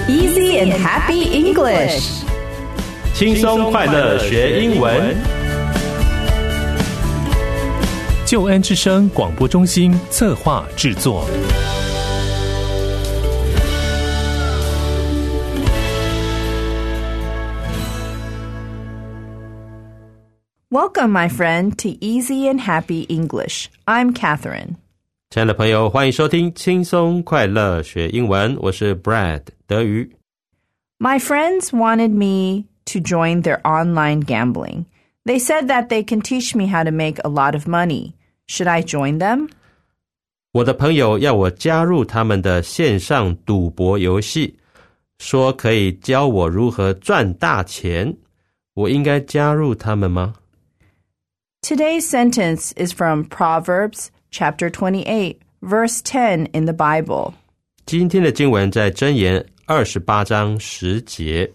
Easy and happy English. 轻松快乐学英文。 救恩之声广播中心策划制作。 Welcome, my friend, to Easy and Happy English. I'm Catherine. 亲爱的朋友，欢迎收听轻松快乐学英文，我是 Brad 德瑜。 My friends wanted me to join their online gambling. They said that they can teach me how to make a lot of money. Should I join them? 我的朋友要我加入他们的线上赌博游戏，说可以教我如何赚大钱。我应该加入他们吗？ Today's sentence is from Proverbs chapter 28, verse 10 in the Bible. 今天的经文在箴言28章10节。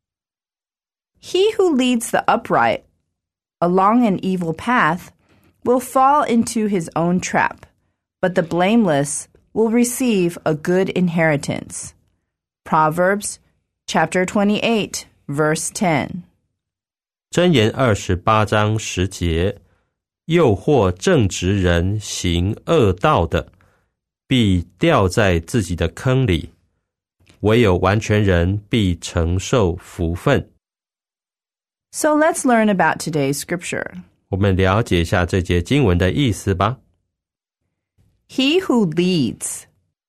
He who leads the upright along an evil path will fall into his own trap, but the blameless will receive a good inheritance. Proverbs chapter 28, verse 10. 箴言28章10节，诱惑正直人行恶道的，必掉在自己的坑里，唯有完全人必承受福分。 So let's learn about today's scripture. 我们了解一下这节经文的意思吧。 He who leads,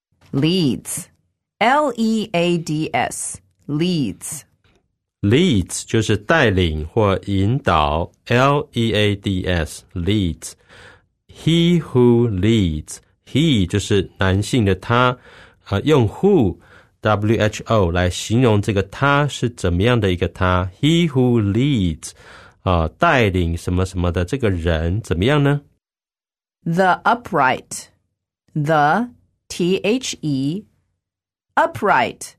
L-E-A-D-S, leads.Leads 就是带领或引导 L-E-A-D-S leads. He who leads. He 就是男性的他用 who W-H-O 来形容这个他是怎么样的一个他。He who leads 带领什么什么的这个人怎么样呢？ The upright. The T-H-E upright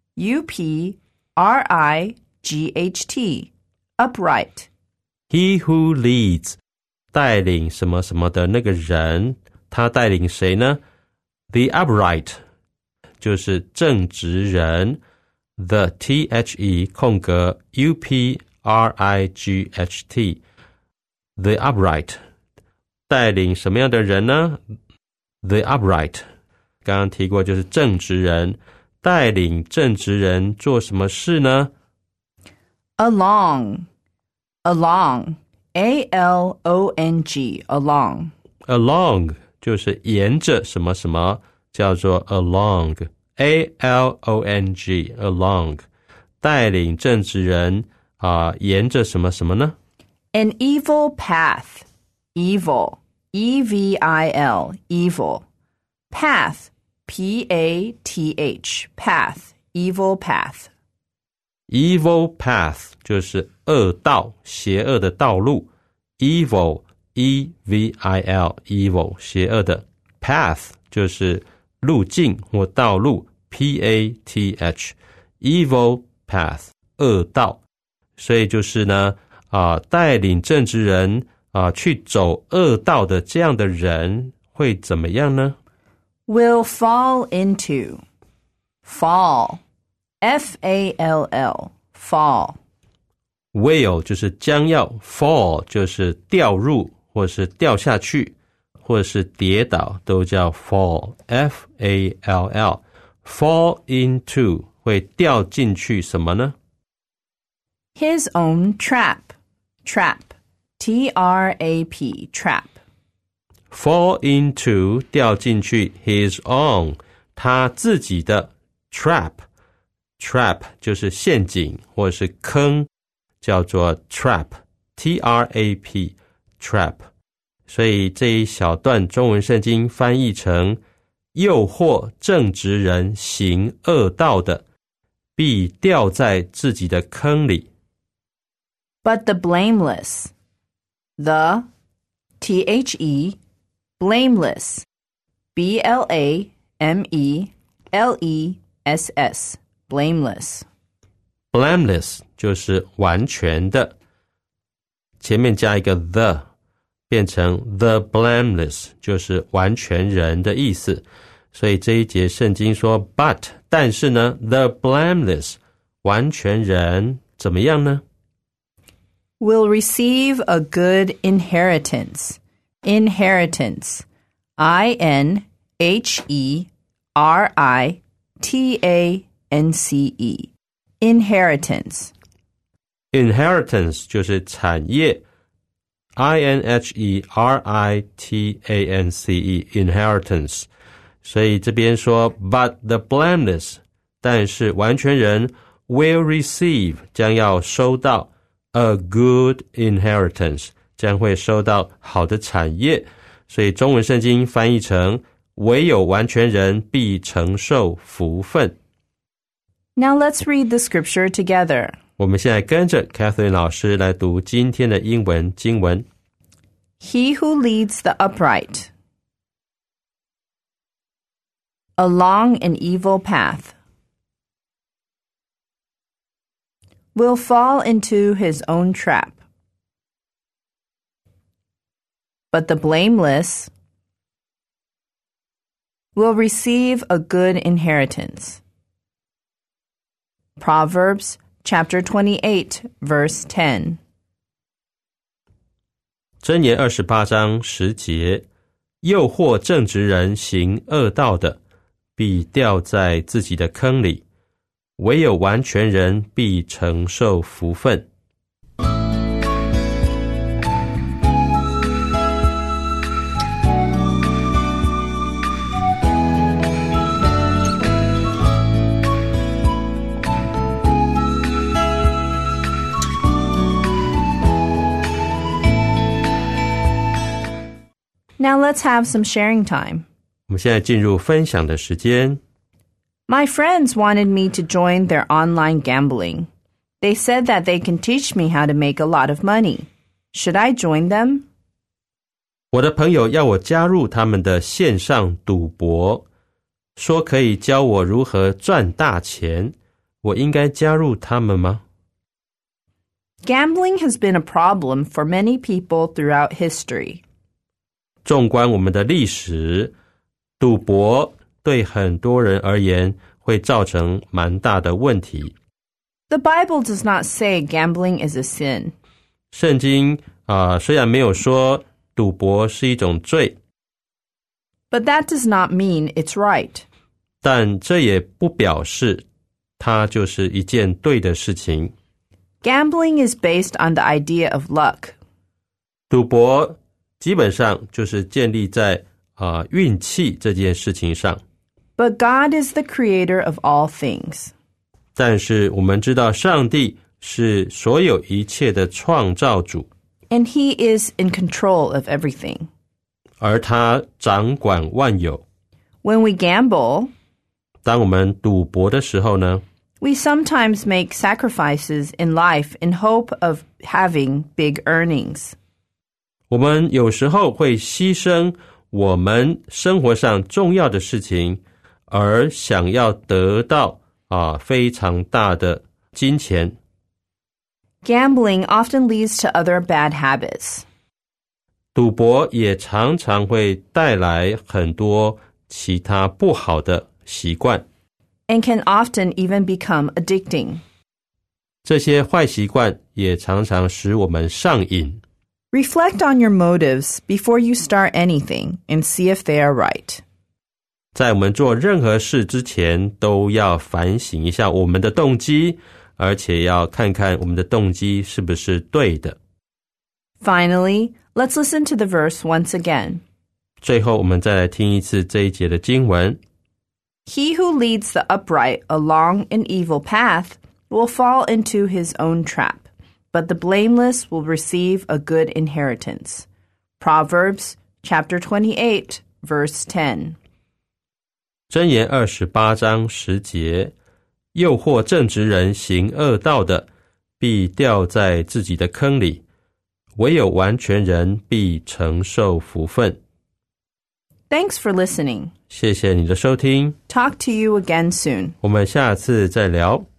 U-P-R-I-G-H-T upright. He who leads 带领什么什么的那个人，他带领谁呢？ The upright 就是正直人 The T-H-E 空格 U-P-R-I-G-H-T The upright 带领什么样的人呢？ The upright 刚刚提过就是正直人，带领正直人做什么事呢？ Along A-L-O-N-G Along 就是沿着什么什么，叫做 along A-L-O-N-G Along 带领正直人沿着什么什么呢？ An evil path Evil E-V-I-L Evil Path P-A-T-H Path Evil Path Evil path 就是恶道，邪恶的道路。Evil E-V-I-L Evil 邪恶的 Path 就是路径或道路 P-A-T-H Evil path 恶道。所以就是呢带领正直人去走恶道的这样的人会怎么样呢？ Will fall into Fall F-A-L-L Fall Will 就是将要 Fall 就是掉入或是掉下去或是跌倒都叫 Fall F-A-L-L Fall into 会掉进去什么呢？ His own trap T-R-A-P Trap Fall into 掉进去 his own 他自己的 trap 就是陷阱或是坑，叫做 trap T-R-A-P Trap 所以这一小段中文圣经翻译成诱惑正直人行恶道的，必掉在自己的坑里。 But the blameless The T-H-E Blameless B-L-A-M-E-L-E-S-S Blameless 就是完全的，前面加一个 the 变成 the blameless 就是完全人的意思。所以这一节圣经说 But 但是呢 the blameless 完全人怎么样呢？ Will receive a good inheritance. Inheritance. I-N-H-E-R-I-T-A-N-C-E. Inheritance. Inheritance 就是产业 I-N-H-E-R-I-T-A-N-C-E Inheritance 所以这边说 But the blameless 但是完全人 will receive 将要收到 a good inheritance 将会收到好的产业所以中文圣经翻译成唯有完全人必承受福分 Now let's read the scripture together. 我们现在跟着 Catherine 老师来读今天的英文经文 He who leads the upright along an evil path will fall into his own trap. But the blameless will receive a good inheritance. Proverbs chapter 28, verse 10. 箴言28章10节诱惑正直人行恶道的必掉在自己的坑里唯有完全人必承受福分 Now let's have some sharing time. 我们现在进入分享的时间 My friends wanted me to join their online gambling. They said that they can teach me how to make a lot of money. Should I join them? 我的朋友要我加入他们的线上赌博说可以教我如何赚大钱我应该加入他们吗 Gambling has been a problem for many people throughout history. 纵观我们的历史赌博对很多人而言会造成蛮大的问题 The Bible does not say gambling is a sin. 圣经虽然没有说赌博是一种罪 But that does not mean it's right. 但这也不表示它就是一件对的事情 Gambling is based on the idea of luck. 赌博基本上就是建立在运气这件事情上 But God is the creator of all things. 但是我们知道上帝是所有一切的创造主 And He is in control of everything. 而他掌管万有 When we gamble, 当我们赌博的时候呢 we sometimes make sacrifices in life in hope of having big earnings. 我们有时候会牺牲我们生活上重要的事情而想要得到非常大的金钱 Gambling often leads to other bad habits. 赌博也常常会带来很多其他不好的习惯 And can often even become addicting. 这些坏习惯也常常使我们上瘾 Reflect on your motives before you start anything and see if they are right. 在我们做任何事之前都要反省一下我们的动机而且要看看我们的动机是不是对的 Finally, let's listen to the verse once again. 最后我们再来听一次这一节的经文 He who leads the upright along an evil path will fall into his own trap, but the blameless will receive a good inheritance. Proverbs chapter 28, verse 10. 箴言28章10节诱惑正直人行恶道的必掉在自己的坑里唯有完全人必承受福分 Thanks for listening. 谢谢你的收听 Talk to you again soon. 我们下次再聊